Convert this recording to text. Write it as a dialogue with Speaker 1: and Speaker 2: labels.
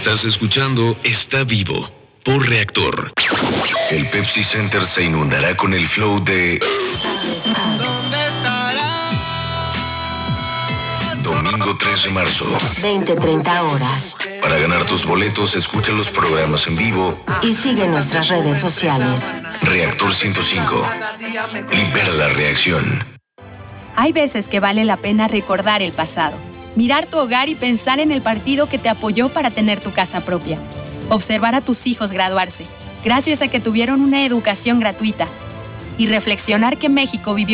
Speaker 1: Estás escuchando Está Vivo por Reactor. El Pepsi Center se inundará con el flow de
Speaker 2: ¿Dónde estará?
Speaker 1: Domingo 3 de marzo.
Speaker 3: 20-30 horas.
Speaker 1: Para ganar tus boletos, escucha los programas en vivo
Speaker 3: Y sigue nuestras redes sociales.
Speaker 1: Reactor 105. Libera la reacción.
Speaker 4: Hay veces que vale la pena recordar el pasado, mirar tu hogar y pensar en el partido que te apoyó para tener tu casa propia. Observar a tus hijos graduarse, gracias a que tuvieron una educación gratuita. Y reflexionar que México vivió